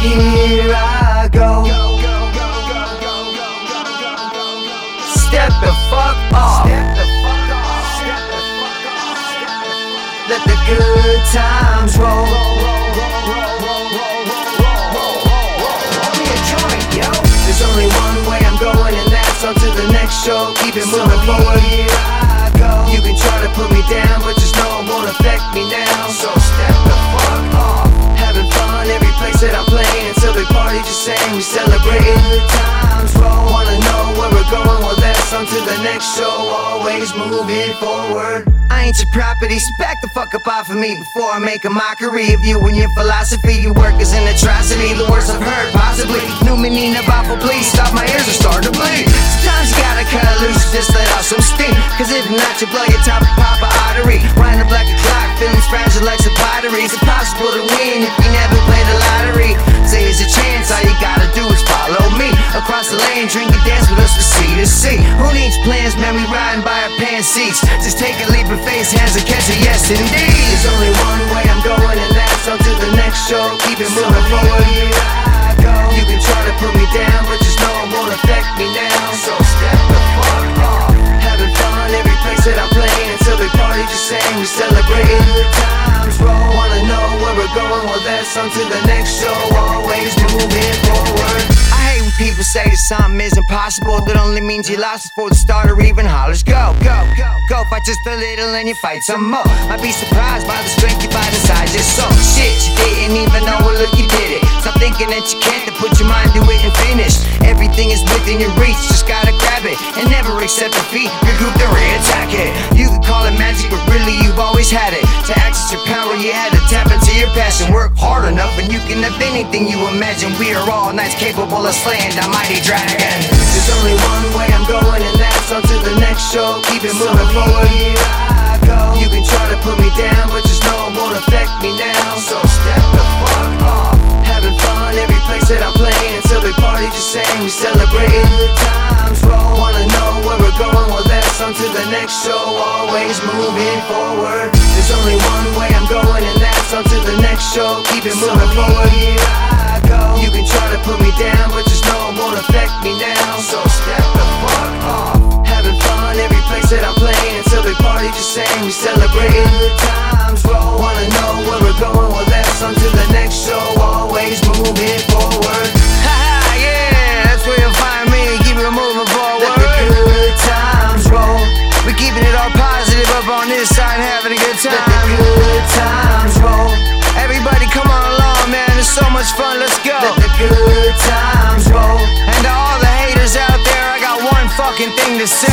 Here I go. Step the fuck off. Let the good times roll. There's only one way I'm going, and that's on to the next show. Keep it moving forward. Here I go. You can try to put me down, but just know it won't affect me now. So step the fuck off. Having fun every place that I'm playing. Until we party, just saying we celebrating. Good times roll. Wanna know where we're going? Well, that's on to the next show. Always moving forward. I ain't your property, so back the fuck up off of me before I make a mockery of you and your philosophy. Your work is an atrocity, the worst I've heard, possibly. New meaning of awful, please stop, my ears are starting to bleed. Sometimes you gotta cut loose, just let out some steam. Cause if not, you blow your top and pop a artery. Wind up like a clock, feelings fragile like some pottery. It's impossible to win if you never play the lottery. Say it's a chance, all you gotta do is follow me. Across the lane, drink and dance with us from sea to sea. Who needs plans, man, we riding by our pan seats. Just take a leap of faith, hands and catch a yes indeed. There's only one way I'm going, and that's on to the next show. Keep it moving forward. Here I go. You can try to put me down, but just know it won't affect me now. So step the fuck off. Having fun every place that I'm playing. Until we party, just saying we celebrating. Good times roll. Wanna know where we're going? Well, that's on to the next show. Always moving forward. I hate when people say that something is impossible. That only means you lost before the start or even hollers. Go, go, go, go, fight just a little and you fight some more. Might be surprised by the strength you find inside your soul. Shit, you didn't even know it, look, you did it. Stop thinking that you can't, to put your mind to it and finish. Everything is within your reach, just gotta grab it and never accept defeat. Regroup and re-attack it. You can call it magic, but really you've always had it. To access your power, you had to tap into your passion. Work hard enough and you can have anything you imagine. We are all knights capable of slaying the mighty dragon. There's only one way I'm going, and that's on to the next show. Keep it moving forward. Here I go. You can try to put me down, but just know it won't affect me now. So step the fuck off. Having fun every place that I'm playing. Until we party, just saying we celebrating. Good times roll. Wanna know where we're going? Well, that's on to the next show. Always moving forward. There's only one way I'm going, and that's on to the next show. Keep it moving forward. Here I go. You can try to put me down, but just know it won't affect me now. So step the fuck off. Having fun every place that I'm playing. Until we party, just saying we celebrating. Good times roll. Wanna know where we're going? Well, that's on to the next show. Always moving forward. Haha, yeah, that's where you'll find me. Keep it moving forward. Let the good times roll. We're keeping it all positive up on this side, having a good time. Let the good times roll. Everybody come on along, man, it's so much fun, let's go. Let the good times roll. And to all the haters out there, I got one fucking thing to say.